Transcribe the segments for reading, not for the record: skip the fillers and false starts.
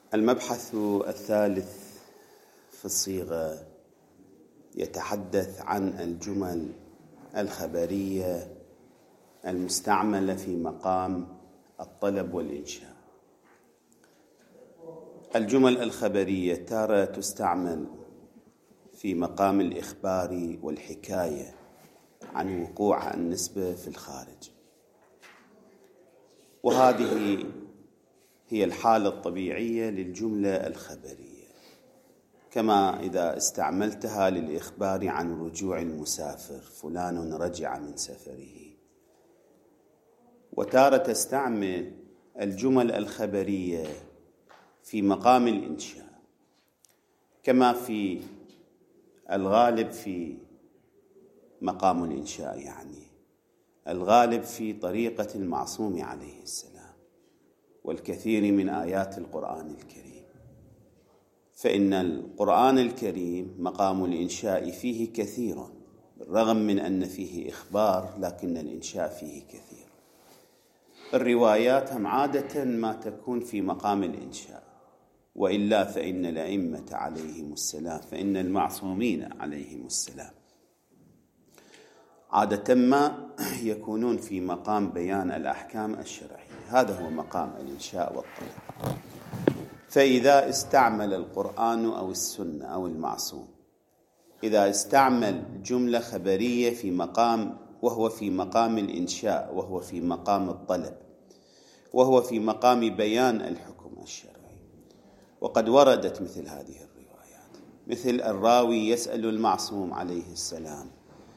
المبحث الثالث في الصيغة يتحدث عن الجمل الخبرية المستعملة في مقام الطلب والإنشاء. الجمل الخبرية تارة تستعمل في مقام الإخبار والحكاية عن وقوع النسبة في الخارج، وهذه هي الحالة الطبيعية للجملة الخبرية، كما إذا استعملتها للإخبار عن رجوع المسافر، فلان رجع من سفره. وتارة تستعمل الجمل الخبرية في مقام الإنشاء، كما في الغالب في مقام الإنشاء، يعني الغالب في طريقة المعصوم عليه السلام والكثير من آيات القرآن الكريم. فإن القرآن الكريم مقام الإنشاء فيه كثير، بالرغم من أن فيه إخبار، لكن الإنشاء فيه كثير. الروايات هم عادة ما تكون في مقام الإنشاء، وإلا فإن الأئمة عليهم السلام، فإن المعصومين عليهم السلام عادة ما يكونون في مقام بيان الأحكام الشرعية، هذا هو مقام الإنشاء والطلب. فإذا استعمل القرآن أو السنة أو المعصوم، إذا استعمل جملة خبرية في مقام، وهو في مقام الإنشاء، وهو في مقام الطلب، وهو في مقام بيان الحكم الشرعي، وقد وردت مثل هذه الروايات، مثل الراوي يسأل المعصوم عليه السلام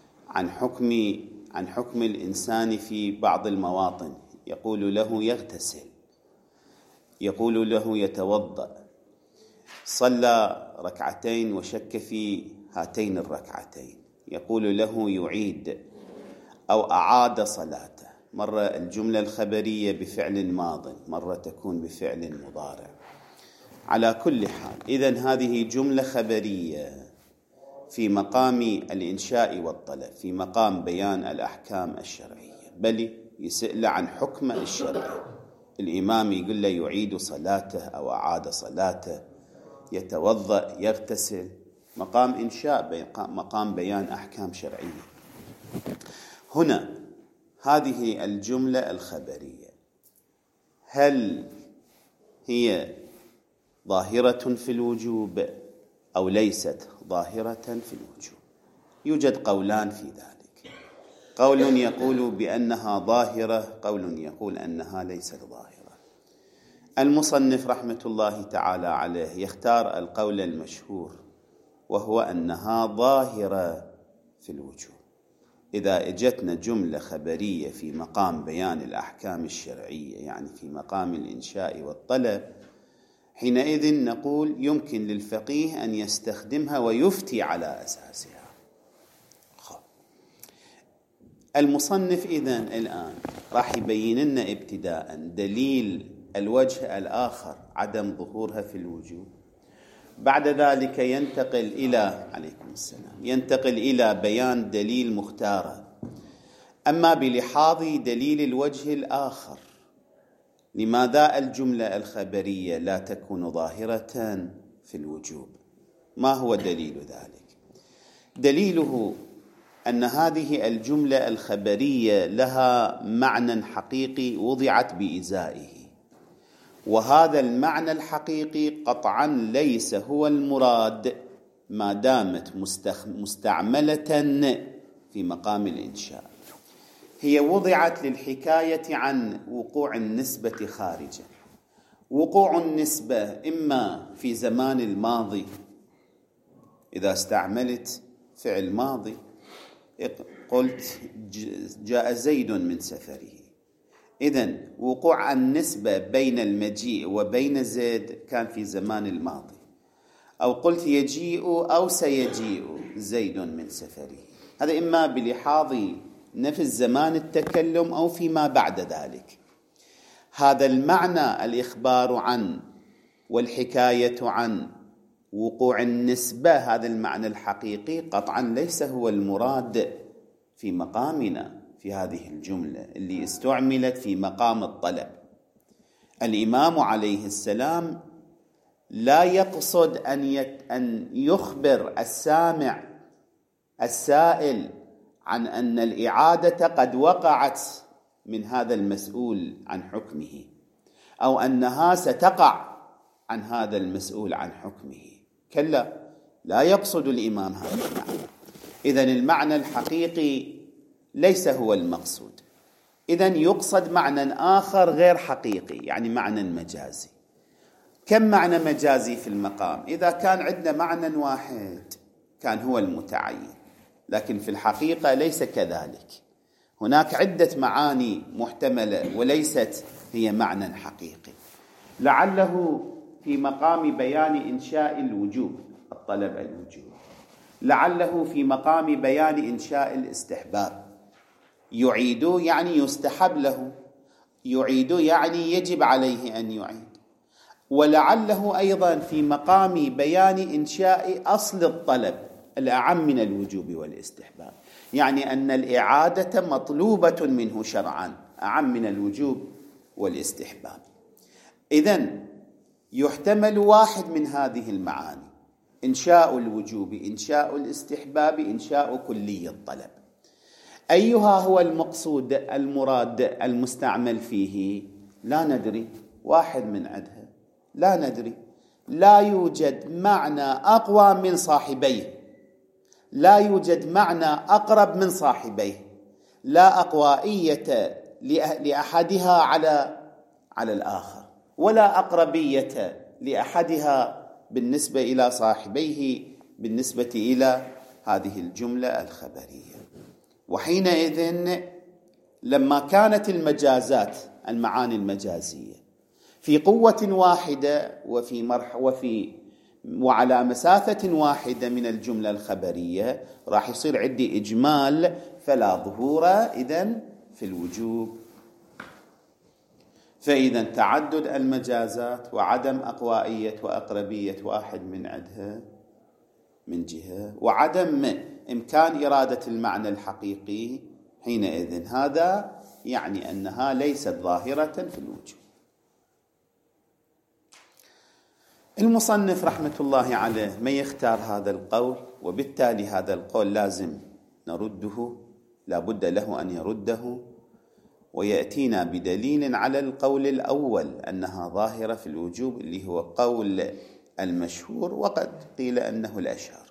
عن حكم الإنسان في بعض المواطن، يقول له يغتسل، يقول له يتوضأ، صلى ركعتين وشك في هاتين الركعتين، يقول له يعيد أو أعاد صلاته. مرة الجملة الخبرية بفعل ماض، مرة تكون بفعل مضارع. على كل حال، إذن هذه جملة خبرية في مقام الإنشاء والطلب، في مقام بيان الأحكام الشرعية، بل يسأل عن حكم الشرعي. الإمام يقول له يعيد صلاته أو أعاد صلاته، يتوضأ، يغتسل، مقام إنشاء، مقام بيان أحكام شرعية. هنا هذه الجملة الخبرية هل هي ظاهرة في الوجوب أو ليست ظاهرة في الوجوب؟ يوجد قولان في ذلك، قول يقول بأنها ظاهرة، قول يقول أنها ليست ظاهرة. المصنف رحمة الله تعالى عليه يختار القول المشهور، وهو أنها ظاهرة في الوجوب. إذا اجتنا جملة خبرية في مقام بيان الأحكام الشرعية، يعني في مقام الإنشاء والطلب، حينئذ نقول يمكن للفقيه أن يستخدمها ويفتي على أساسها. المصنف إذن الآن راح يبين لنا ابتداء دليل الوجه الآخر عدم ظهورها في الوجوب، بعد ذلك ينتقل إلى بيان دليل مختارة. أما بلحاظ دليل الوجه الآخر، لماذا الجملة الخبرية لا تكون ظاهرة في الوجوب؟ ما هو دليل ذلك؟ دليله أن هذه الجملة الخبرية لها معنى حقيقي وضعت بإزائه، وهذا المعنى الحقيقي قطعا ليس هو المراد ما دامت مستعملة في مقام الإنشاء. هي وضعت للحكاية عن وقوع النسبة خارجا. وقوع النسبة إما في زمان الماضي، إذا استعملت فعل ماضي قلت جاء زيد من سفره، إذن وقوع النسبة بين المجيء وبين زيد كان في زمان الماضي. أو قلت يجيء أو سيجيء زيد من سفره، هذا إما بلحاظ نفس زمان التكلم أو فيما بعد ذلك. هذا المعنى الإخبار عن والحكاية عن وقوع النسبة، هذا المعنى الحقيقي قطعا ليس هو المراد في مقامنا في هذه الجملة اللي استعملت في مقام الطلب. الإمام عليه السلام لا يقصد أن يخبر السامع السائل عن أن الإعادة قد وقعت من هذا المسؤول عن حكمه، أو أنها ستقع عن هذا المسؤول عن حكمه. كلا، لا يقصد الإمام هذا المعنى. إذن المعنى الحقيقي ليس هو المقصود. إذن يقصد معنى آخر غير حقيقي، يعني معنى مجازي. كم معنى مجازي في المقام؟ إذا كان عندنا معنى واحد كان هو المتعين، لكن في الحقيقة ليس كذلك. هناك عدة معاني محتملة وليست هي معنى حقيقي. لعله في مقام بيان إنشاء الوجوب، الطلب الوجوب، لعله في مقام بيان إنشاء الاستحباب. يعيد يعني يستحب له، يعيد يعني يجب عليه أن يعيد. ولعله أيضا في مقام بيان إنشاء أصل الطلب الأعم من الوجوب والاستحباب، يعني أن الإعادة مطلوبة منه شرعا أعم من الوجوب والاستحباب. إذن يحتمل واحد من هذه المعاني: إنشاء الوجوب، إنشاء الاستحباب، إنشاء كلي الطلب. أيها هو المقصود المراد المستعمل فيه؟ لا ندري، واحد من عدها لا ندري. لا يوجد معنى أقوى من صاحبيه، لا يوجد معنى أقرب من صاحبيه، لا أقوائية لأحدها على الآخر، ولا أقربية لأحدها بالنسبة إلى صاحبيه بالنسبة إلى هذه الجملة الخبرية. وحينئذ لما كانت المجازات، المعاني المجازية، في قوة واحدة وعلى مسافة واحدة من الجملة الخبرية، راح يصير عندي إجمال، فلا ظهور إذن في الوجوب. فإذا تعدد المجازات وعدم أقوائية وأقربية واحد من عدها من جهة، وعدم إمكان إرادة المعنى الحقيقي، حينئذ هذا يعني أنها ليست ظاهرة في الوجوب. المصنف رحمة الله عليه ما يختار هذا القول، وبالتالي هذا القول لازم نرده، لا بد له أن يرده، ويأتينا بدليل على القول الأول أنها ظاهرة في الوجوب، اللي هو قول المشهور، وقد قيل أنه الأشهر.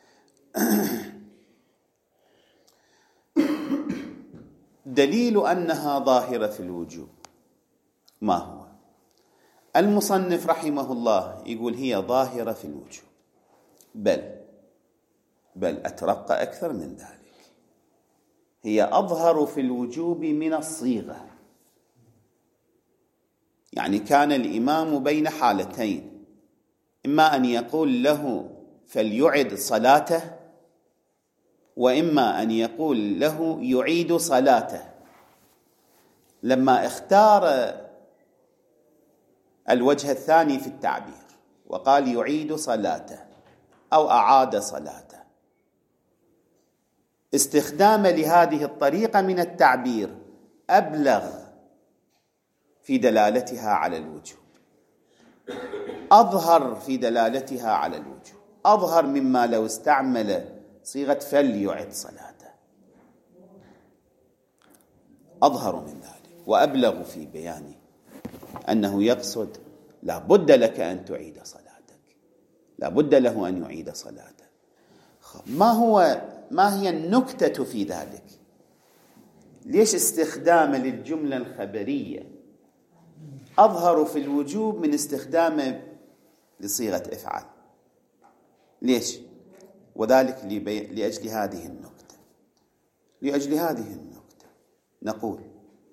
دليل أنها ظاهرة في الوجوب ما هو؟ المصنف رحمه الله يقول هي ظاهرة في الوجوب، بل أترقى أكثر من ذلك، هي أظهر في الوجوب من الصيغة. يعني كان الإمام بين حالتين: إما أن يقول له فليعد صلاته، وإما أن يقول له يعيد صلاته. لما اختار الوجه الثاني في التعبير وقال يعيد صلاته أو أعاد صلاته، استخدام لهذه الطريقة من التعبير أبلغ في دلالتها على الوجوب، أظهر في دلالتها على الوجوب، أظهر مما لو استعمل صيغة فليعد صلاته، أظهر من ذلك وأبلغ في بيان أنه يقصد لا بد لك أن تعيد صلاتك، لا بد له أن يعيد صلاته. ما هي النكتة في ذلك؟ ليش استخدام للجملة الخبرية أظهر في الوجوب من استخدامه لصيغة افعل؟ ليش؟ وذلك لأجل هذه النكتة. لأجل هذه النكتة نقول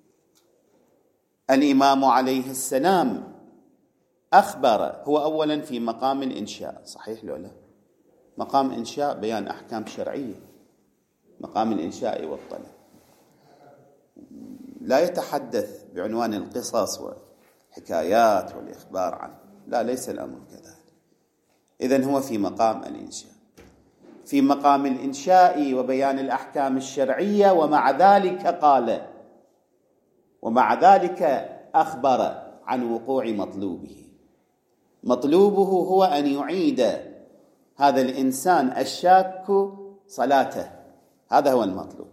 الإمام عليه السلام أخبر، هو أولا في مقام الإنشاء، صحيح لو لا؟ مقام إنشاء بيان أحكام شرعية، مقام الإنشاء والطلب، لا يتحدث بعنوان القصص والحكايات والإخبار عنه، لا، ليس الأمر كذلك. إذن هو في مقام الإنشاء، في مقام الإنشاء وبيان الأحكام الشرعية، ومع ذلك أخبر عن وقوع مطلوبه. مطلوبه هو أن يعيد هذا الإنسان الشاك صلاته، هذا هو المطلوب.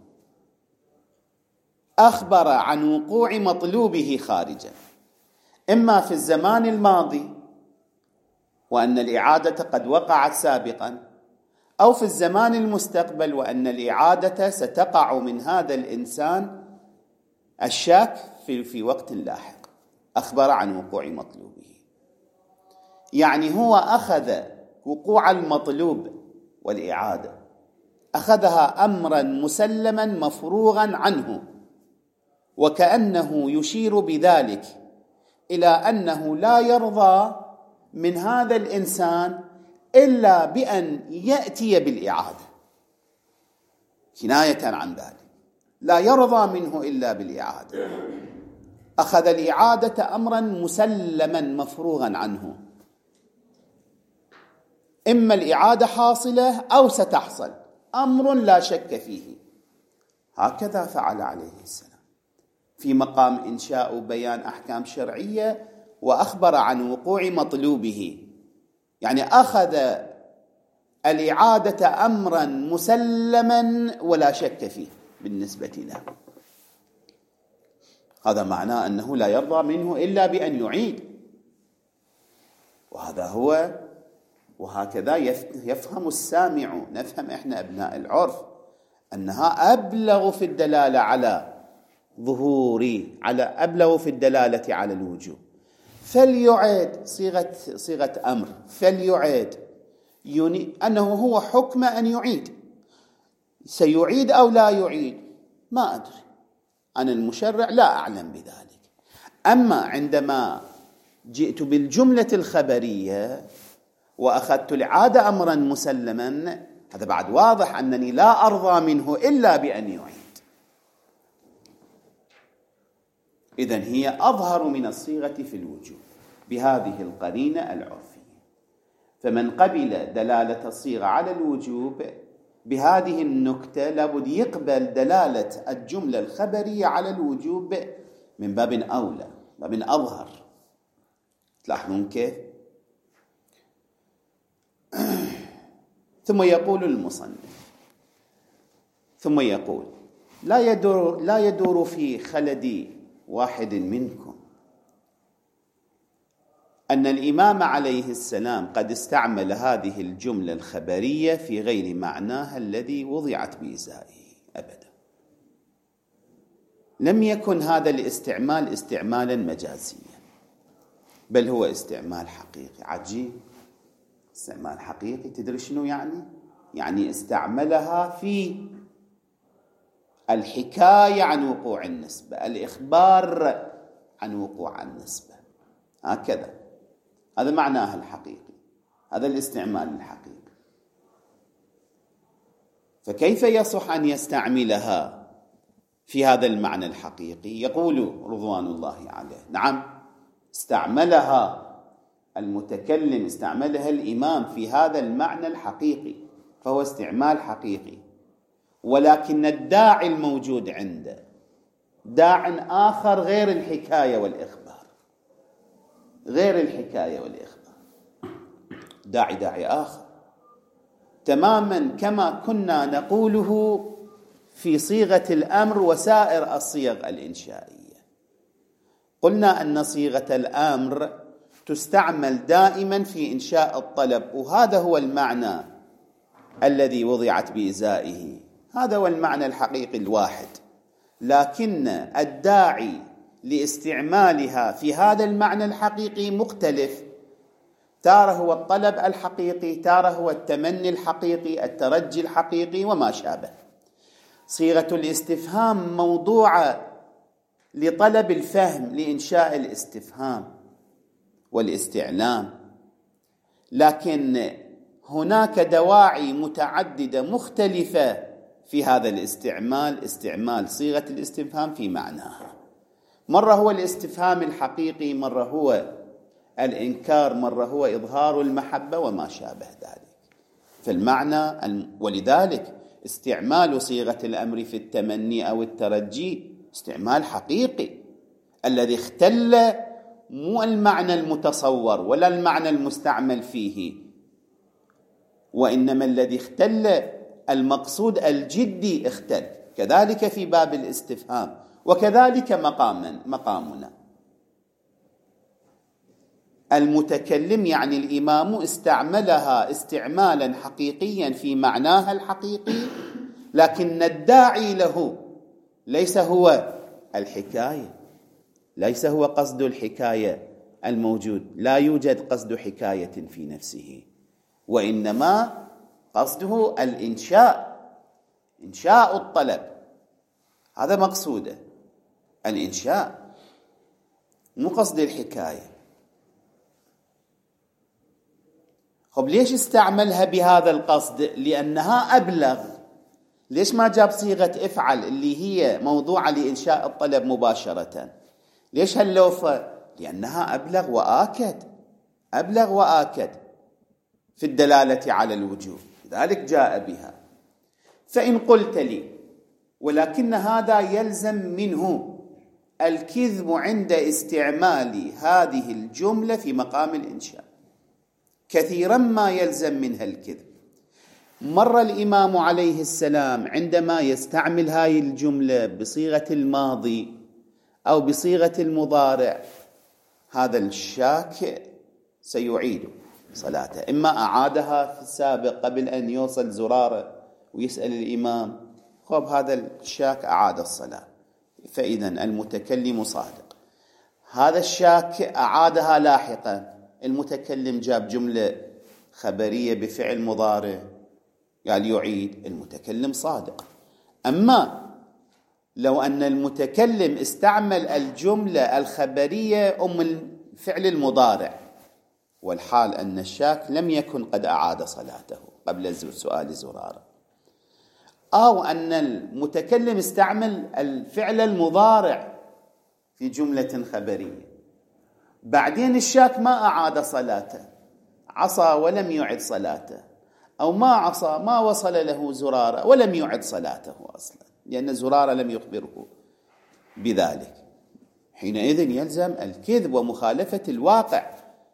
أخبر عن وقوع مطلوبه خارجا، إما في الزمان الماضي وأن الإعادة قد وقعت سابقا، أو في الزمان المستقبل وأن الإعادة ستقع من هذا الإنسان الشاك في وقت لاحق. أخبر عن وقوع مطلوبه، يعني هو أخذ وقوع المطلوب والإعادة، أخذها أمرا مسلما مفروغا عنه، وكأنه يشير بذلك إلى أنه لا يرضى من هذا الإنسان إلا بأن يأتي بالإعادة، كناية عن ذلك، لا يرضى منه إلا بالإعادة. أخذ الإعادة أمرا مسلما مفروغا عنه، إما الإعادة حاصلة أو ستحصل، أمر لا شك فيه. هكذا فعل عليه السلام في مقام إنشاء بيان أحكام شرعية، وأخبر عن وقوع مطلوبه، يعني أخذ الإعادة أمرا مسلما ولا شك فيه بالنسبة له. هذا معناه أنه لا يرضى منه إلا بأن يعيد، وهذا هو، وهكذا يفهم السامع، نفهم إحنا أبناء العرف أنها أبلغ في الدلالة على ظهوري، أبلغ في الدلالة على الوجوب. فليعيد صيغة أمر، فليعيد أنه هو حكم أن يعيد، سيعيد أو لا يعيد ما أدري، أنا المشرع لا أعلم بذلك. أما عندما جئت بالجملة الخبرية وأخذت العادة أمرا مسلما، هذا بعد واضح أنني لا أرضى منه إلا بأن يعيد. إذن هي أظهر من الصيغة في الوجوب بهذه القرينة العرفية. فمن قبل دلالة الصيغة على الوجوب بهذه النكتة لابد يقبل دلالة الجملة الخبرية على الوجوب من باب أولى، باب أظهر. تلاحظون كيف؟ ثم يقول المصنف، ثم يقول لا يدور في خلد واحد منكم أن الإمام عليه السلام قد استعمل هذه الجملة الخبرية في غير معناها الذي وضعت بإزائه أبدا. لم يكن هذا الاستعمال استعمالا مجازيا، بل هو استعمال حقيقي. عجيب، استعمال حقيقي. تدري شنو يعني استعملها في الحكاية عن وقوع النسبة، الإخبار عن وقوع النسبة، هكذا. هذا معناها الحقيقي، هذا الاستعمال الحقيقي. فكيف يصح أن يستعملها في هذا المعنى الحقيقي؟ يقول رضوان الله عليه نعم، استعملها المتكلم، استعملها الإمام في هذا المعنى الحقيقي، فهو استعمال حقيقي. ولكن الداعي الموجود عنده داع آخر غير الحكاية والإخبار، غير الحكاية والإخبار، داعي آخر تماما، كما كنا نقوله في صيغة الأمر وسائر الصيغ الإنشائية. قلنا أن صيغة الأمر تستعمل دائما في إنشاء الطلب، وهذا هو المعنى الذي وضعت بإزائه، هذا هو المعنى الحقيقي الواحد. لكن الداعي لاستعمالها في هذا المعنى الحقيقي مختلف، تارة هو الطلب الحقيقي، تارة هو التمني الحقيقي، الترجي الحقيقي وما شابه. صيغة الاستفهام موضوعة لطلب الفهم، لإنشاء الاستفهام والاستعلام، لكن هناك دواعي متعددة مختلفة في هذا الاستعمال، استعمال صيغة الاستفهام في معناها. مرة هو الاستفهام الحقيقي، مرة هو الإنكار، مرة هو إظهار المحبة وما شابه ذلك في المعنى. ولذلك استعمال صيغة الأمر في التمني أو الترجي استعمال حقيقي الذي اختل مو المعنى المتصور ولا المعنى المستعمل فيه، وإنما الذي اختل المقصود الجدي اختل. كذلك في باب الاستفهام، وكذلك مقامنا. المتكلم يعني الإمام استعملها استعمالا حقيقيا في معناها الحقيقي، لكن الداعي له ليس هو الحكاية، ليس هو قصد الحكاية الموجود، لا يوجد قصد حكاية في نفسه، وإنما قصده الإنشاء، إنشاء الطلب، هذا مقصوده، الإنشاء، مو قصد الحكاية. خب ليش استعملها بهذا القصد؟ لأنها أبلغ. ليش ما جاب صيغة افعل اللي هي موضوعة لإنشاء الطلب مباشرة؟ ليش هاللوفة؟ لأنها أبلغ وآكد، أبلغ وآكد في الدلالة على الوجوب، لذلك جاء بها. فإن قلت لي ولكن هذا يلزم منه الكذب عند استعمال هذه الجملة في مقام الإنشاء، كثيرا ما يلزم منها الكذب. مر الإمام عليه السلام عندما يستعمل هذه الجملة بصيغة الماضي أو بصيغة المضارع، هذا الشاك سيعيد صلاته، إما أعادها في السابق قبل أن يوصل زرارة ويسأل الإمام، خب هذا الشاك أعاد الصلاة، فإذا المتكلم صادق. هذا الشاك أعادها لاحقا، المتكلم جاب جملة خبرية بفعل مضارع قال يعيد، المتكلم صادق. أما لو أن المتكلم استعمل الجملة الخبرية الفعل المضارع، والحال أن الشاك لم يكن قد أعاد صلاته قبل سؤال زرارة، أو أن المتكلم استعمل الفعل المضارع في جملة خبرية، بعدين الشاك ما أعاد صلاته، عصى ولم يعد صلاته، أو ما عصى ما وصل له زرارة ولم يعد صلاته أصلا، لأن زرارة لم يخبره بذلك، حينئذ يلزم الكذب ومخالفة الواقع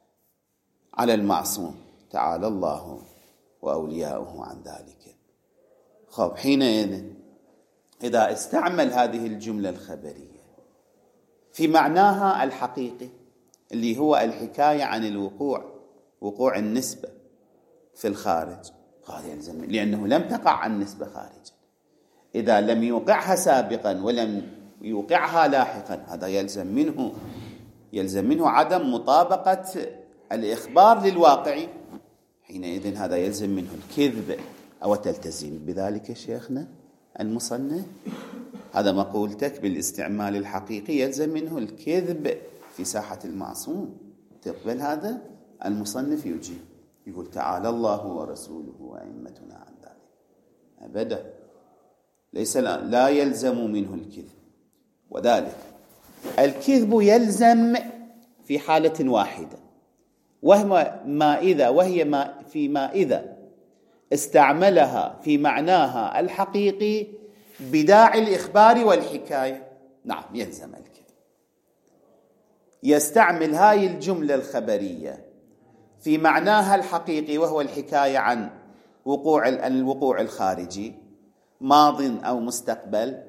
على المعصوم، تعالى الله وأولياؤه عن ذلك. خب حينئذ إذا استعمل هذه الجملة الخبرية في معناها الحقيقي اللي هو الحكاية عن الوقوع، وقوع النسبة في الخارج، قال يلزم، لأنه لم تقع عن النسبة خارجا. إذا لم يوقعها سابقا ولم يوقعها لاحقا، هذا يلزم منه عدم مطابقة الإخبار للواقع، حينئذ هذا يلزم منه الكذب. أو تلتزم بذلك شيخنا المصنف؟ هذا مقولتك بالاستعمال الحقيقي يلزم منه الكذب في ساحة المعصوم، تقبل هذا؟ المصنف يجيب يقول تعالى الله ورسوله وأئمتنا عن ذلك، أبدا، ليس لا يلزم منه الكذب. وذلك الكذب يلزم في حالة واحدة، وهي ما إذا استعملها في معناها الحقيقي بداعي الإخبار والحكاية. نعم يلزم الكذب، يستعمل هاي الجملة الخبرية في معناها الحقيقي وهو الحكاية عن الوقوع الخارجي، ماض أو مستقبل،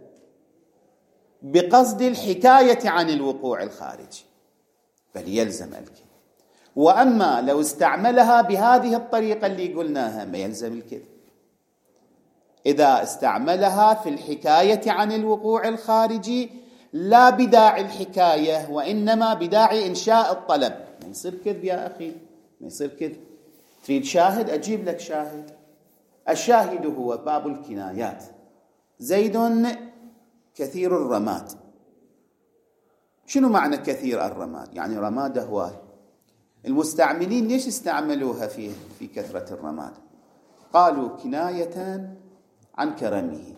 بقصد الحكاية عن الوقوع الخارجي، بل يلزم الكذب. وأما لو استعملها بهذه الطريقة اللي قلناها ما يلزم الكذب. إذا استعملها في الحكاية عن الوقوع الخارجي لا بداعي الحكاية وإنما بداعي إنشاء الطلب، ما يصير كذب يا أخي، ما يصير كذب. تريد شاهد؟ أجيب لك شاهد. الشاهد هو باب الكنايات. زيد كثير الرماد. شنو معنى كثير الرماد؟ يعني رماد هواي. المستعملين ليش استعملوها في كثرة الرماد؟ قالوا كناية عن كرمه،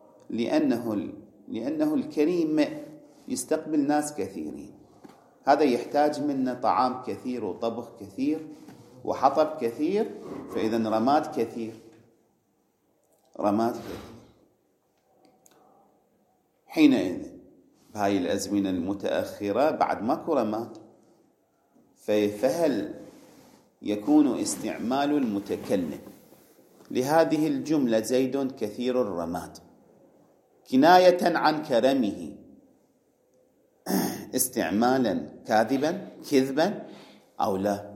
لأنه الكريم يستقبل ناس كثيرين، هذا يحتاج منا طعام كثير وطبخ كثير وحطب كثير، فإذا رماد كثير. حينئذ بهاي الأزمنة المتأخرة بعد ماكو رماد، فهل يكون استعمال المتكلم لهذه الجملة زيد كثير الرماد كناية عن كرمه استعمالا كذبا أو لا؟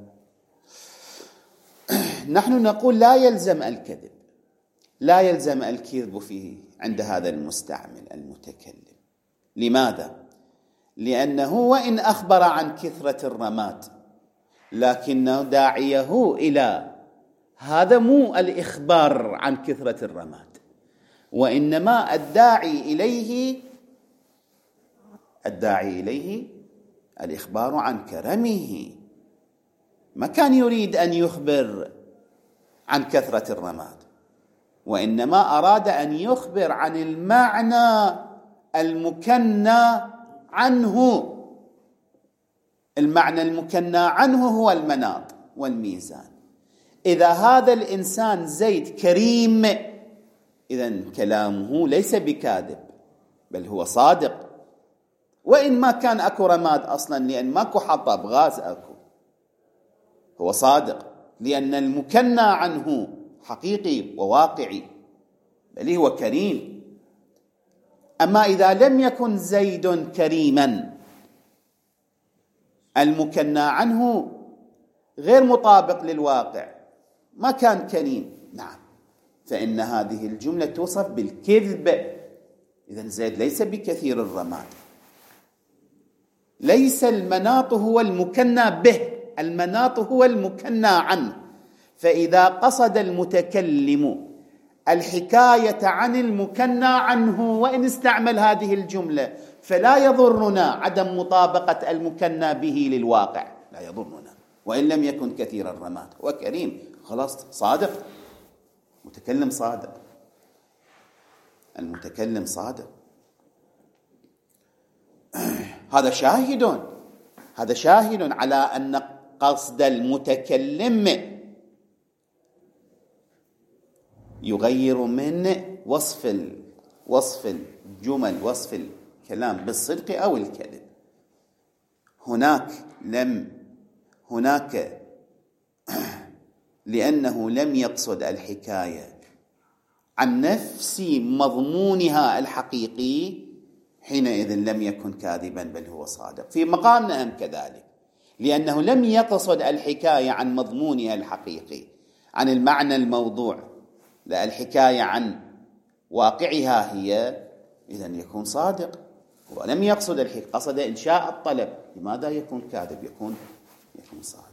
نحن نقول لا يلزم الكذب، لا يلزم الكذب فيه عند هذا المستعمل المتكلم. لماذا؟ لأنه وإن أخبر عن كثرة الرماد لكنه داعيه إلى هذا مو الإخبار عن كثرة الرماد، وإنما الداعي إليه الإخبار عن كرمه. ما كان يريد أن يخبر عن كثرة الرماد، وإنما أراد أن يخبر عن المعنى المكنى عنه. المعنى المكنى عنه هو المناط والميزان. إذا هذا الإنسان زيد كريم، إذن كلامه ليس بكاذب بل هو صادق، وإن ما كان أكو رماد أصلا، لأن ماكو حطب غاز أكو، هو صادق لأن المكنى عنه حقيقي وواقعي، بل هو كريم. أما إذا لم يكن زيد كريما، المكنى عنه غير مطابق للواقع، ما كان كريم، نعم، فإن هذه الجملة توصف بالكذب. إذن زيد ليس بكثير الرماد، ليس المناط هو المكنى به، المناط هو المكنى عنه. فإذا قصد المتكلم الحكاية عن المكنى عنه وإن استعمل هذه الجملة، فلا يضرنا عدم مطابقة المكنى به للواقع، لا يضرنا وإن لم يكن كثير الرماد، هو كريم، خلاص، صادق، متكلم صادق، المتكلم صادق. هذا شاهد على أن قصد المتكلم يغير من وصف الجمل، وصف الكلام بالصدق أو الكذب. هناك لأنه لم يقصد الحكاية عن نفس مضمونها الحقيقي، حينئذ لم يكن كاذبا بل هو صادق. في مقامنا هم كذلك، لأنه لم يقصد الحكاية عن مضمونها الحقيقي، عن المعنى الموضوع، لا، الحكاية عن واقعها هي، إذن يكون صادق. ولم يقصد الحكاية، قصد إنشاء الطلب، لماذا يكون كاذب؟ يكون صادق.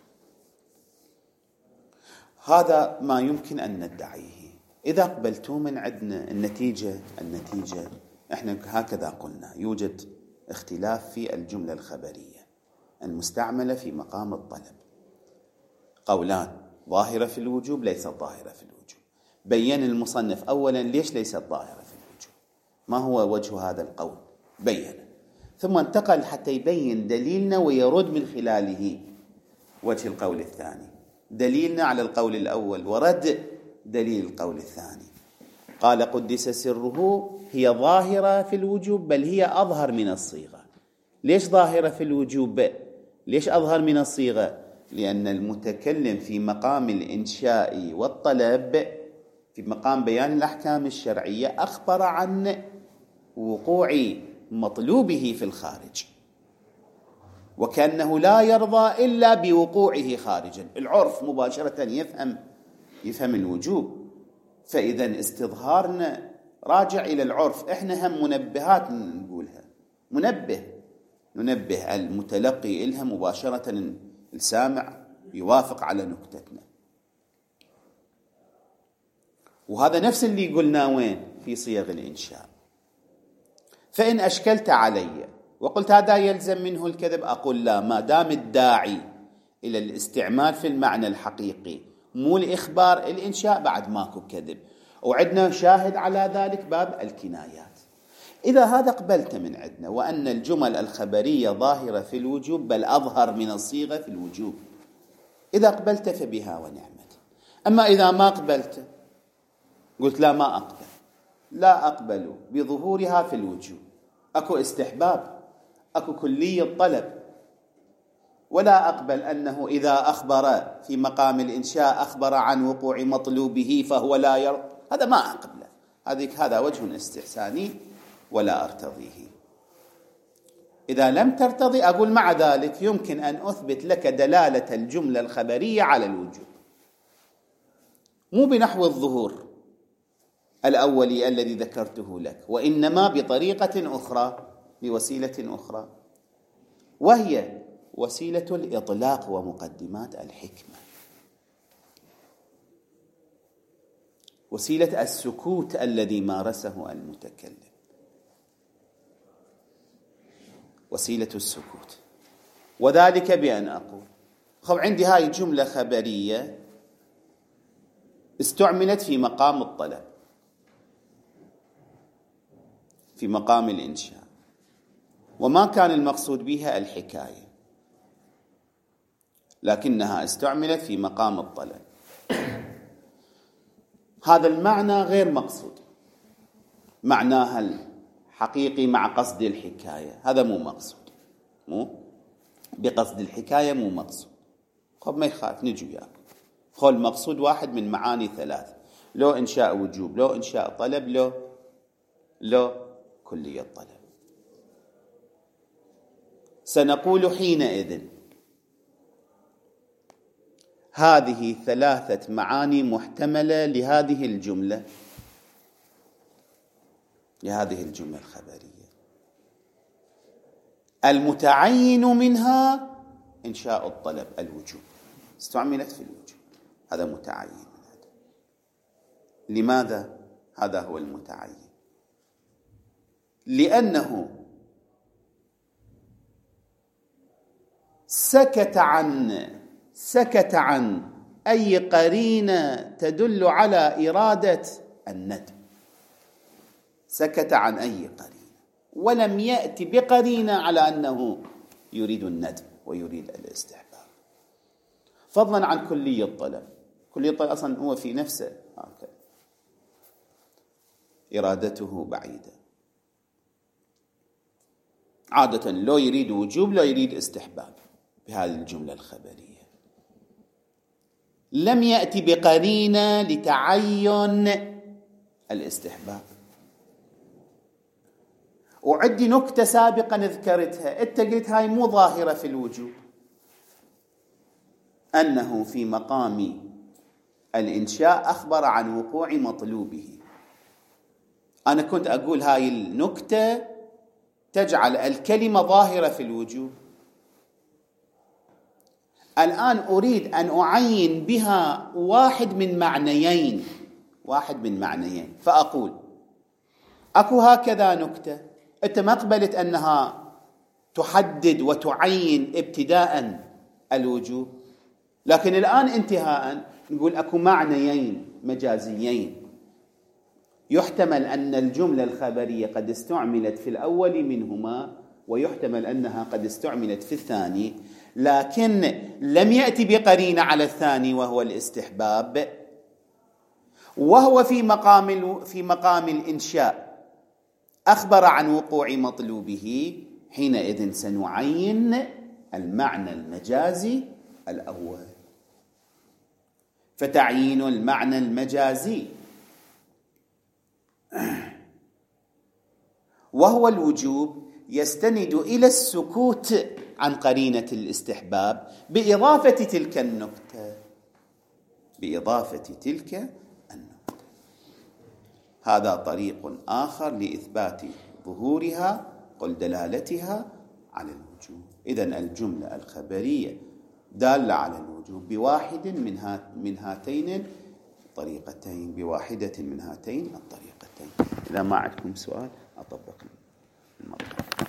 هذا ما يمكن أن ندعيه. إذا قبلتوا من عندنا النتيجة احنا هكذا قلنا: يوجد اختلاف في الجملة الخبرية المستعملة في مقام الطلب، قولان: ظاهرة في الوجوب، ليست ظاهرة في الوجوب. بين المصنف أولا ليش ليست ظاهرة في الوجوب، ما هو وجه هذا القول، بين، ثم انتقل حتى يبين دليلنا ويرد من خلاله وجه القول الثاني، دليلنا على القول الأول ورد دليل القول الثاني. قال: قدس سره، هي ظاهرة في الوجوب بل هي أظهر من الصيغة. ليش ظاهرة في الوجوب؟ ليش أظهر من الصيغة؟ لأن المتكلم في مقام الإنشاء والطلب، في مقام بيان الأحكام الشرعية، أخبر عن وقوع مطلوبه في الخارج، وكأنه لا يرضى إلا بوقوعه خارجا. العرف مباشرة يفهم الوجوب، فإذا استظهارنا راجع إلى العرف. إحنا هم منبهات نقولها، ننبه المتلقي إلها مباشرة، السامع يوافق على نكتتنا. وهذا نفس اللي قلنا وين في صيغ الإنشاء. فإن أشكلت علي وقلت هذا يلزم منه الكذب، أقول لا، ما دام الداعي إلى الاستعمال في المعنى الحقيقي مو الإخبار، الإنشاء، بعد ماكو كذب. وعندنا شاهد على ذلك باب الكنايات. إذا هذا قبلت من عندنا وأن الجمل الخبرية ظاهرة في الوجوب بل أظهر من الصيغة في الوجوب، إذا قبلت فبها ونعمت. أما إذا ما قبلت، قلت لا، ما أقبل، لا أقبل بظهورها في الوجوب، أكو استحباب، أكو كلية طلب، ولا أقبل أنه إذا أخبر في مقام الإنشاء أخبر عن وقوع مطلوبه فهو لا يرى، هذا ما أقبله، هذا وجه استحساني ولا أرتضيه. إذا لم ترتضي أقول مع ذلك يمكن أن أثبت لك دلالة الجملة الخبرية على الوجوب، مو بنحو الظهور الأولي الذي ذكرته لك، وإنما بطريقة أخرى، بوسيلة أخرى، وهي وسيلة الإطلاق ومقدمات الحكمة، وسيلة السكوت الذي مارسه المتكلم، وسيلة السكوت. وذلك بأن أقول عندي هاي جملة خبرية استعملت في مقام الطلب، في مقام الإنشاء، وما كان المقصود بها الحكاية، لكنها استعملت في مقام الطلب. هذا المعنى غير مقصود، معناها الحقيقي مع قصد الحكاية هذا مو مقصود، مو بقصد الحكاية مو مقصود. ما يخالف نجي وياك. المقصود واحد من معاني ثلاث، لو إنشاء وجوب، لو إنشاء طلب، لو كلية طلب. سنقول حينئذ هذه ثلاثة معاني محتملة لهذه الجملة، الخبرية. المتعين منها إنشاء الطلب، الوجوب، استعملت في الوجوب، هذا متعين. لماذا هذا هو المتعين؟ لأنه سكت عن أي قرينة تدل على إرادة الندب، سكت عن أي قرينة، ولم يأتي بقرينة على أنه يريد الندب ويريد الاستحباب، فضلا عن كلية الطلب. كلية الطلب أصلا هو في نفسه هكذا إرادته بعيدة، عادة لا يريد وجوب لا يريد استحباب. بهذه الجملة الخبرية لم يأتي بقرينة لتعين الاستحباب. وعندي نكتة سابقا ذكرتها، انت قلت هاي مو ظاهرة في الوجوب، أنه في مقام الإنشاء أخبر عن وقوع مطلوبه. أنا كنت أقول هاي النكتة تجعل الكلمة ظاهرة في الوجوب، الآن أريد أن أعين بها واحد من معنيين، فأقول أكو هكذا نكتة، أنت ما قبلت أنها تحدد وتعين ابتداء الوجوب، لكن الآن انتهاء نقول أكو معنيين مجازيين، يحتمل أن الجملة الخبرية قد استعملت في الأول منهما، ويحتمل أنها قد استعملت في الثاني، لكن لم يأتي بقرينة على الثاني وهو الاستحباب، وهو في مقام الإنشاء أخبر عن وقوع مطلوبه. حينئذ سنعين المعنى المجازي الأول. فتعيين المعنى المجازي وهو الوجوب يستند إلى السكوت عن قرينة الاستحباب بإضافة تلك النكتة، هذا طريق آخر لإثبات ظهورها، قل دلالتها على الوجوب. إذن الجملة الخبرية دالة على الوجوب بواحدة من هاتين الطريقتين. إذا ما عندكم سؤال أطبق المطلب.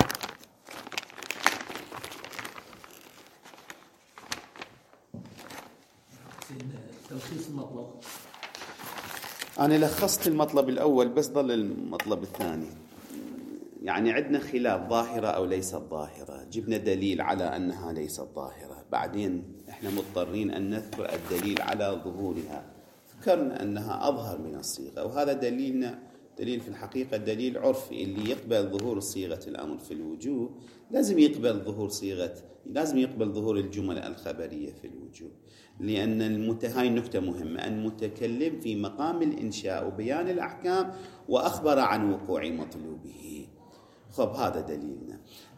تلخيص المطلب، أنا لخصت المطلب الأول، بس ضل المطلب الثاني. يعني عندنا خلاف ظاهرة أو ليست ظاهرة، جبنا دليل على أنها ليست ظاهرة، بعدين إحنا مضطرين أن نذكر الدليل على ظهورها، ذكرنا أنها أظهر من الصيغة، وهذا دليلنا دليل في الحقيقة دليل عرفي، اللي يقبل ظهور صيغة الأمر في الوجوب لازم يقبل ظهور الجمل الخبرية في الوجوب، لأن هاي النكتة مهمة. المتكلم في مقام الإنشاء وبيان الأحكام وأخبر عن وقوع مطلوبه. خب هذا دليلنا.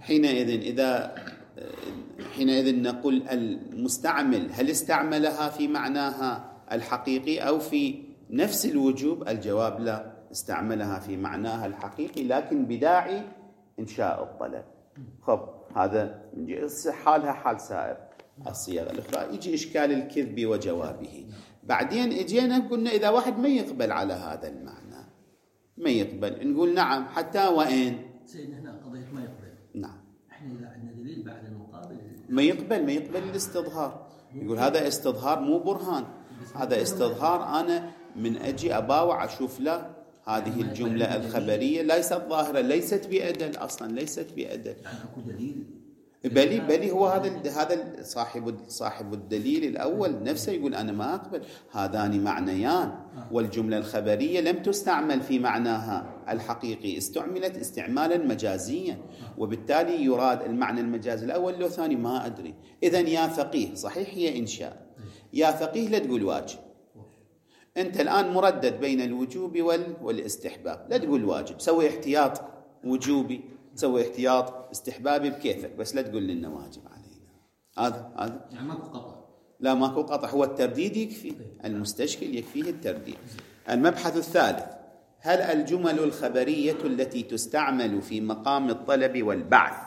حينئذ نقول المستعمل هل استعملها في معناها الحقيقي أو في نفس الوجوب؟ الجواب لا، استعملها في معناها الحقيقي لكن بداعي إنشاء الطلب. خب هذا حالها حال سائر الصيغ الأخرى. يجي إشكال الكذب وجوابه. بعدين اجينا قلنا إذا واحد ما يقبل على هذا المعنى، ما يقبل، نقول نعم حتى وإن سيدنا هنا قضية ما يقبل. نعم، احنا إذا عندنا دليل بعد المقابل ما يقبل الاستظهار. يقول هذا استظهار مو برهان، هذا استظهار أنا من أجي أباوع أشوف له هذه الجملة الخبرية ليست ظاهرة، ليست بأدل أصلا، ليست بأدل. يعني أكو دليل بلي هو هذا صاحب الدليل الأول نفسه يقول أنا ما أقبل. هذان معنيان، والجملة الخبرية لم تستعمل في معناها الحقيقي، استعملت استعمالا مجازيا، وبالتالي يراد المعنى المجازي الأول لو ثاني ما أدري. إذن يا فقيه، صحيح هي إنشاء، يا فقيه لا تقول واجب. أنت الآن مردد بين الوجوب والاستحباب، لا تقول واجب، سوي احتياط وجوبي، سوي احتياط استحبابي بكيفك، بس لا تقول لنا واجب علينا. هذا يعني ماكو قطع. لا ماكو قطع، هو الترديد يكفي، المستشكل يكفيه الترديد. المبحث الثالث: هل الجمل الخبرية التي تستعمل في مقام الطلب والبعث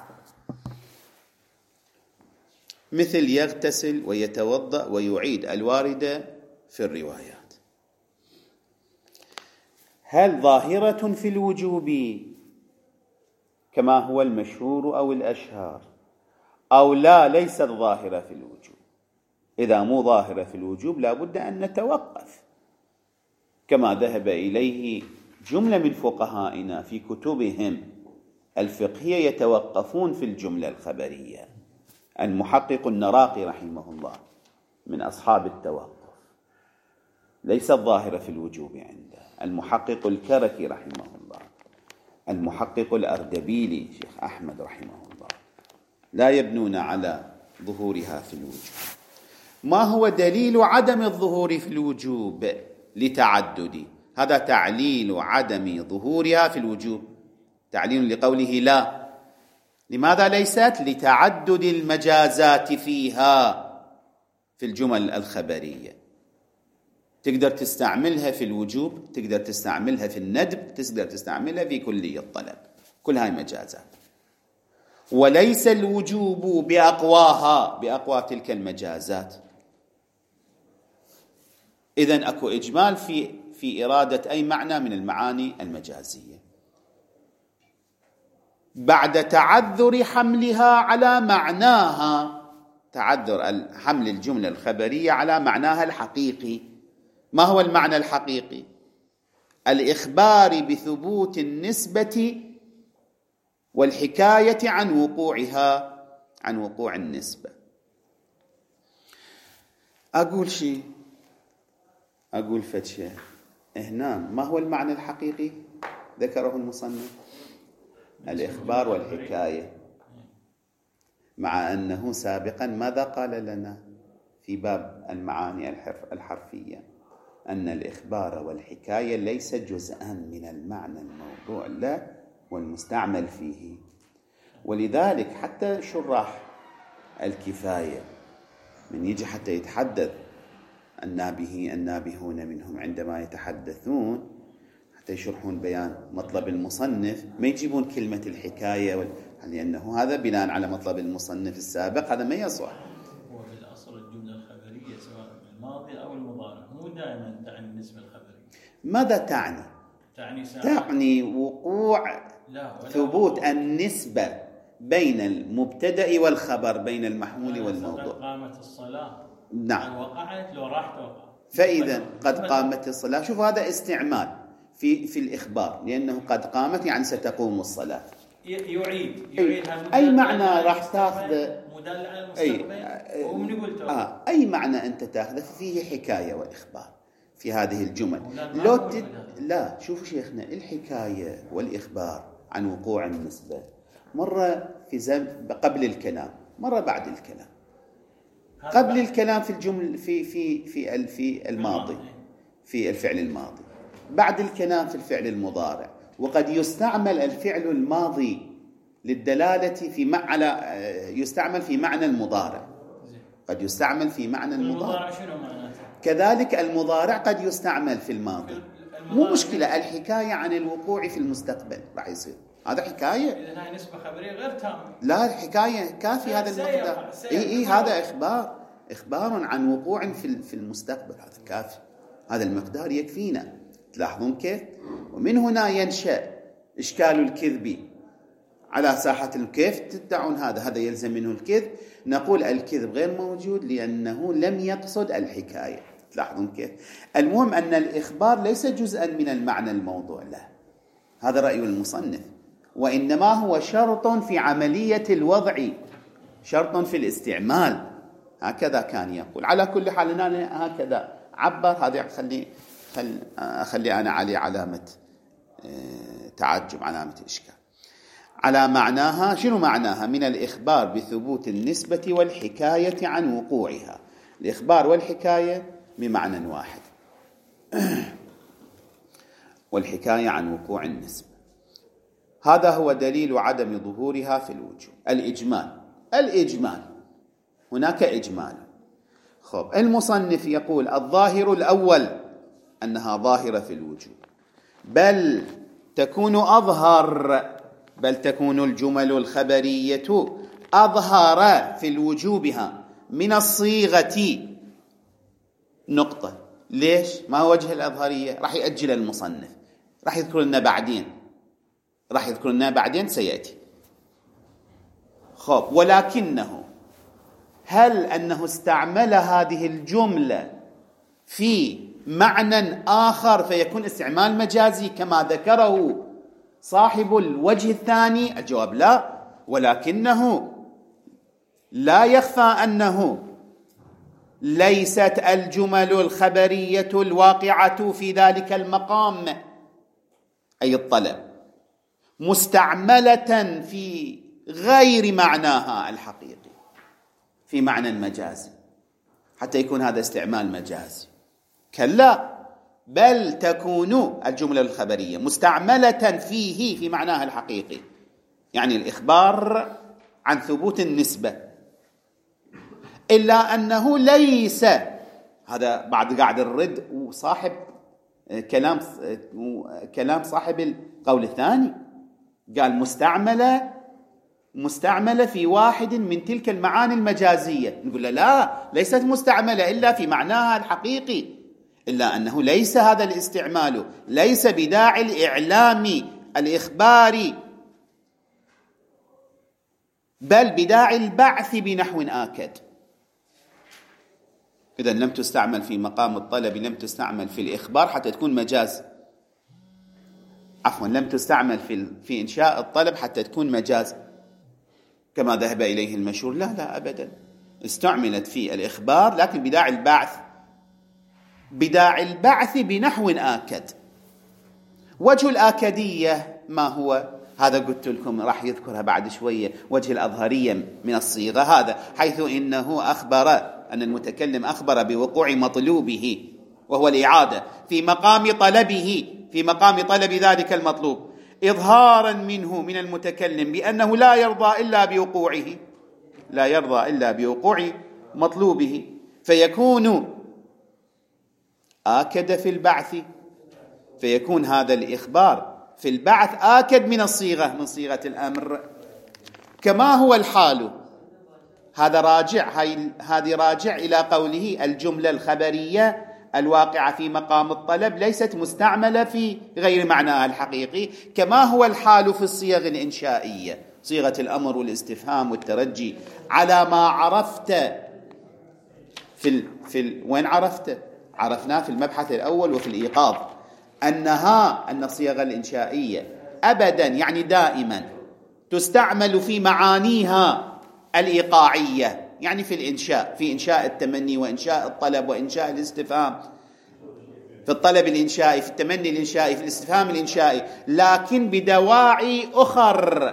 مثل يغتسل ويتوضأ ويعيد الواردة في الروايات هل ظاهرة في الوجوب كما هو المشهور أو الأشهر، أو لا ليست ظاهرة في الوجوب؟ إذا مو ظاهرة في الوجوب لابد أن نتوقف، كما ذهب إليه جملة من فقهائنا في كتبهم الفقهية، يتوقفون في الجملة الخبرية. المحقق النراقي رحمه الله من أصحاب التوقف، ليست ظاهرة في الوجوب عنده. المحقق الكركي رحمه الله، المحقق الأردبيلي شيخ أحمد رحمه الله، لا يبنون على ظهورها في الوجوب. ما هو دليل عدم الظهور في الوجوب لتعدد؟ هذا تعليل عدم ظهورها في الوجوب، تعليل لقوله لا. لماذا ليست؟ لتعدد المجازات فيها في الجمل الخبرية. تقدر تستعملها في الوجوب، تقدر تستعملها في الندب، تقدر تستعملها في كلية الطلب، كل هاي مجازات. وليس الوجوب بأقوى تلك المجازات. إذن أكو إجمال في إرادة أي معنى من المعاني المجازية بعد تعذر حملها على معناها، تعذر حمل الجملة الخبرية على معناها الحقيقي. ما هو المعنى الحقيقي؟ الإخبار بثبوت النسبة والحكاية عن وقوعها، عن وقوع النسبة. أقول فتشة هنا. ما هو المعنى الحقيقي ذكره المصنف؟ الإخبار والحكاية، مع أنه سابقا ماذا قال لنا في باب المعاني الحرفية؟ أن الإخبار والحكاية ليس جزءا من المعنى الموضوع له والمستعمل فيه. ولذلك حتى شراح الكفاية من يجي حتى يتحدث النابهون منهم عندما يتحدثون حتى يشرحون بيان مطلب المصنف، ما يجيبون كلمة الحكاية لأنه هذا بناء على مطلب المصنف السابق، هذا ما يصح. هو بالأصل الجملة الخبرية سواء الماضي أو المضارع مو دائما تعني النسبة الخبرية. ماذا تعني؟ تعني وقوع ثبوت النسبة بين المبتدأ والخبر، بين المحمول والموضوع. قامت الصلاة، نعم، وقعت لو راح توقع. فإذا قد قامت الصلاة، شوف هذا استعمال في الإخبار، لأنه قد قامت يعني ستقوم الصلاة. يعيد أي معنى راح تاخذه؟ مدل على المستقبل. ومن قلت أي معنى أنت تاخذه فيه حكاية وإخبار، في هذه الجمل. لا، شوفوا شيخنا، الحكاية والإخبار عن وقوع النسبة مرة قبل الكلام، مرة بعد الكلام. قبل الكلام في الجمل في الماضي، في الفعل الماضي، بعد الكلام في الفعل المضارع. وقد يستعمل الفعل الماضي للدلالة يستعمل في معنى المضارع، قد يستعمل في معنى المضارع. شنو معناته؟ كذلك المضارع قد يستعمل في الماضي. مو مشكلة، الحكاية عن الوقوع في المستقبل راح يصير، هذا حكاية. إذا هاي نسبة خبرية غير تامة. لا، الحكاية كافي هذا المقدار. هذا إخبار عن وقوع في المستقبل، هذا كافي، هذا المقدار يكفينا. تلاحظون كيف؟ ومن هنا ينشأ إشكال الكذب على ساحة كيف تدعون هذا يلزم منه الكذب. نقول الكذب غير موجود لأنه لم يقصد الحكاية. تلاحظون كيف؟ المهم أن الإخبار ليس جزءا من المعنى الموضوع له، هذا رأي المصنف، وإنما هو شرط في عملية الوضع، شرط في الاستعمال. هكذا كان يقول. على كل حال أنا هكذا عبر. هذا أخلي أنا عليه علامة تعجب، علامة إشكال على معناها. شنو معناها؟ من الإخبار بثبوت النسبة والحكاية عن وقوعها. الإخبار والحكاية بمعنى واحد، والحكاية عن وقوع النسبة. هذا هو دليل عدم ظهورها في الوجوب. الإجمال هناك إجمال. خب، المصنف يقول الظاهر الأول أنها ظاهرة في الوجوب، بل تكون الجمل الخبرية أظهر في الوجوبها من الصيغة. نقطة. ليش؟ ما هو وجه الأظهرية؟ راح يأجل المصنف، راح يذكر لنا بعدين سيأتي. خب، ولكنه هل أنه استعمل هذه الجملة في معنى آخر فيكون استعمال مجازي كما ذكره صاحب الوجه الثاني؟ الجواب لا، ولكنه لا يخفى أنه ليست الجمل الخبرية الواقعة في ذلك المقام، أي الطلب، مستعملة في غير معناها الحقيقي، في معنى مجازي، حتى يكون هذا استعمال مجازي. كلا، بل تكون الجملة الخبرية مستعملة فيه في معناها الحقيقي، يعني الإخبار عن ثبوت النسبة، إلا أنه ليس. هذا بعد قاعد الرد وصاحب كلام صاحب القول الثاني، قال مستعملة في واحد من تلك المعاني المجازية. نقول له لا، ليست مستعملة إلا في معناها الحقيقي، إلا أنه ليس هذا الاستعمال ليس بداعي الإعلام الإخباري، بل بداعي البعث بنحو آكد. إذن لم تستعمل في مقام الطلب، لم تستعمل في الإخبار حتى تكون مجاز. عفوا، لم تستعمل في إنشاء الطلب حتى تكون مجاز كما ذهب إليه المشهور. لا أبدا، استعملت في الإخبار لكن بداعي البعث بنحو آكد. وجه الآكدية ما هو؟ هذا قلت لكم راح يذكرها بعد شوية. وجه الأظهرية من الصيغة هذا، حيث إنه أخبر أن المتكلم أخبر بوقوع مطلوبه وهو الإعادة في مقام طلب ذلك المطلوب، إظهارا منه من المتكلم بأنه لا يرضى إلا بوقوع مطلوبه، فيكون آكد في البعث، فيكون هذا الإخبار في البعث آكد من صيغة الأمر. كما هو الحال، هذا راجع إلى قوله الجملة الخبرية الواقعة في مقام الطلب ليست مستعملة في غير معناها الحقيقي، كما هو الحال في الصيغ الإنشائية، صيغة الأمر والاستفهام والترجي، على ما عرفت وين عرفناه في المبحث الأول وفي الإيقاظ، أن الصيغ الإنشائية أبدا، يعني دائما، تستعمل في معانيها الإيقاعية، يعني في إنشاء التمني وإنشاء الطلب وإنشاء الاستفهام، في الطلب الإنشائي، في التمني الإنشائي، في الاستفهام الإنشائي، لكن بدواعي أخر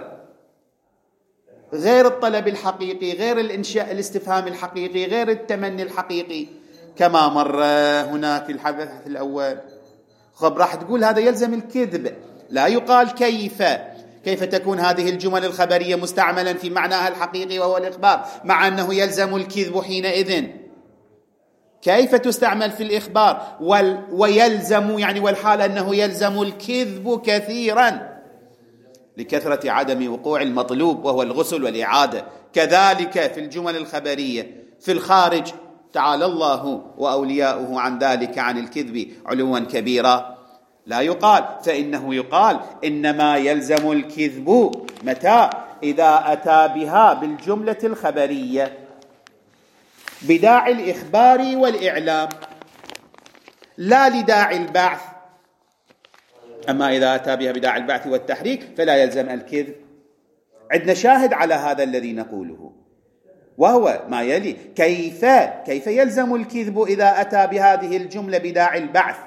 غير الطلب الحقيقي، غير الإنشاء الاستفهام الحقيقي، غير التمني الحقيقي، كما مر هناك الحدث الأول. خب راح تقول هذا يلزم الكذب، لا يقال كيف تكون هذه الجمل الخبرية مستعملا في معناها الحقيقي وهو الإخبار، مع أنه يلزم الكذب حينئذ؟ كيف تستعمل في الإخبار ويلزم يعني والحال أنه يلزم الكذب كثيرا لكثرة عدم وقوع المطلوب وهو الغسل والإعادة؟ كذلك في الجمل الخبرية في الخارج تعالى الله وأولياؤه عن ذلك عن الكذب علوا كبيرا. لا يقال، فإنه يقال إنما يلزم الكذب متى؟ إذا أتى بها بالجملة الخبرية بداعي الإخبار والإعلام لا لداعي البعث. أما إذا أتى بها بداعي البعث والتحريك فلا يلزم الكذب. عندنا شاهد على هذا الذي نقوله، وهو ما يلي: كيف يلزم الكذب إذا أتى بهذه الجملة بداعي البعث؟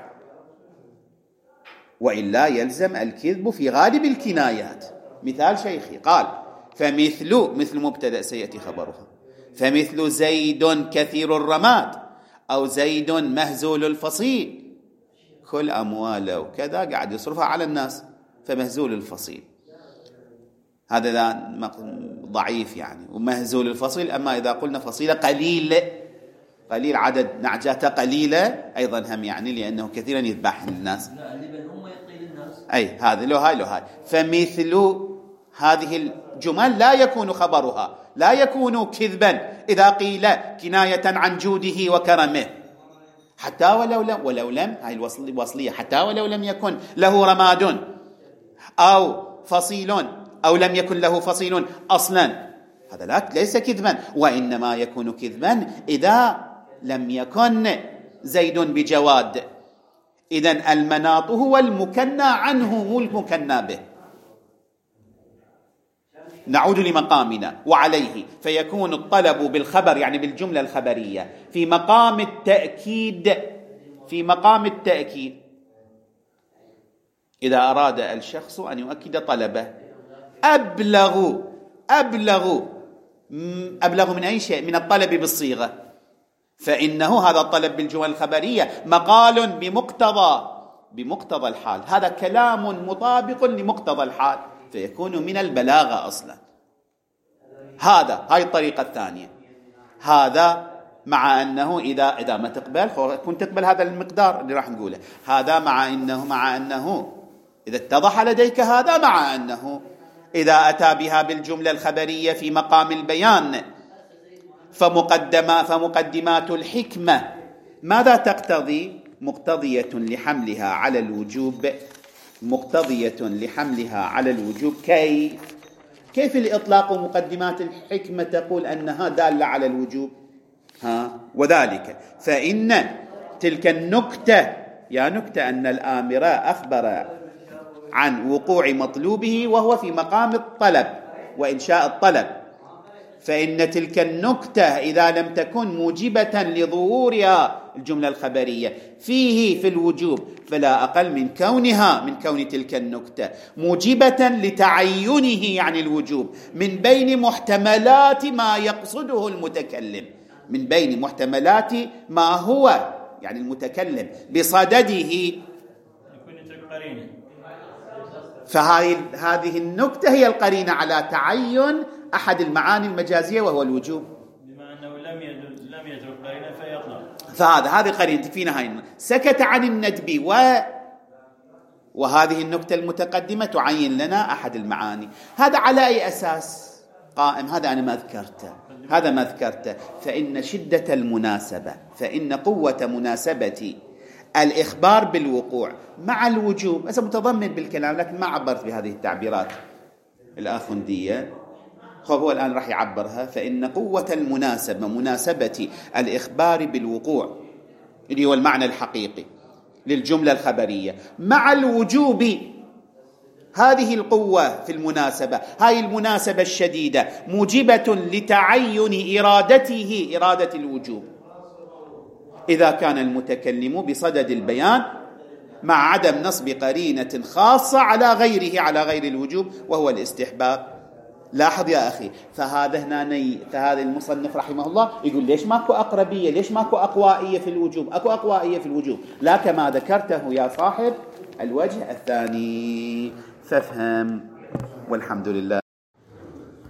وإلا يلزم الكذب في غالب الكنايات. مثال شيخي قال: مثل مبتدأ سيأتي خبرها، فمثل زيد كثير الرماد، أو زيد مهزول الفصيل، كل أمواله وكذا قاعد يصرفها على الناس، فمهزول الفصيل هذا ضعيف يعني، ومهزول الفصيل. أما إذا قلنا فصيلة قليل عدد نعجاته قليلة أيضا هم يعني، لأنه كثيرا يذبح للناس. أي هذا لو هاي فمثل هذه الجمل لا يكون خبرها، لا يكون كذبا إذا قيل كناية عن جوده وكرمه، حتى ولو لم هاي الوصلية، حتى ولو لم يكن له رماد أو فصيل، أو لم يكن له فصيل أصلا، هذا ليس كذبا. وإنما يكون كذبا إذا لم يكن زيد بجواد. إذن المناط هو المكنى عنه مو المكنى به. نعود لمقامنا وعليه، فيكون الطلب بالخبر يعني بالجملة الخبرية في مقام التأكيد إذا أراد الشخص أن يؤكد طلبه. أبلغ من أي شيء؟ من الطلب بالصيغة، فإنه هذا الطلب بالجمل الخبرية مقال بمقتضى الحال، هذا كلام مطابق لمقتضى الحال، فيكون من البلاغة أصلا. هاي الطريقة الثانية. هذا مع أنه إذا ما تقبل تقبل هذا المقدار اللي راح نقوله. هذا مع أنه إذا اتضح لديك هذا، مع أنه إذا أتى بها بالجملة الخبرية في مقام البيان فمقدمات الحكمة ماذا تقتضي؟ مقتضية لحملها على الوجوب. كيف الإطلاق مقدمات الحكمة تقول أنها دالة على الوجوب؟ وذلك فإن تلك النكتة أن الآمر أخبر عن وقوع مطلوبه وهو في مقام الطلب وإنشاء الطلب، فإن تلك النكتة إذا لم تكن موجبة لظهورها الجملة الخبرية في الوجوب، فلا أقل من كون تلك النكتة موجبة لتعينه يعني الوجوب من بين محتملات ما يقصده المتكلم، من بين محتملات ما هو يعني المتكلم بصدده. فهذه النكتة هي القرينة على تعين أحد المعاني المجازية وهو الوجوب، بما أنه لم يترك قرينة فيطلق. هذه قرينة تكفينا. هاي سكت عن الندب وهذه النكتة المتقدمة تعين لنا أحد المعاني. هذا على أي أساس قائم؟ هذا أنا ما ذكرته. فإن شدة المناسبة، فإن قوة مناسبة الإخبار بالوقوع مع الوجوب متضمن بالكلام، لكن ما عبرت بهذه التعبيرات الآخوندية. هو الآن راح يعبرها. فإن قوة المناسبة، مناسبة الإخبار بالوقوع اللي هو المعنى الحقيقي للجملة الخبرية مع الوجوب، هذه القوة في المناسبة، هاي المناسبة الشديدة موجبة لتعين إرادة الوجوب إذا كان المتكلم بصدد البيان مع عدم نصب قرينة خاصة على غيره، على غير الوجوب وهو الاستحباب. لاحظ يا أخي، فهذا المصنف رحمه الله يقول ليش ماكو أقربية، ليش ماكو أقوائية في الوجوب؟ أكو أقوائية في الوجوب، لا كما ذكرته يا صاحب الوجه الثاني. فافهم، والحمد لله.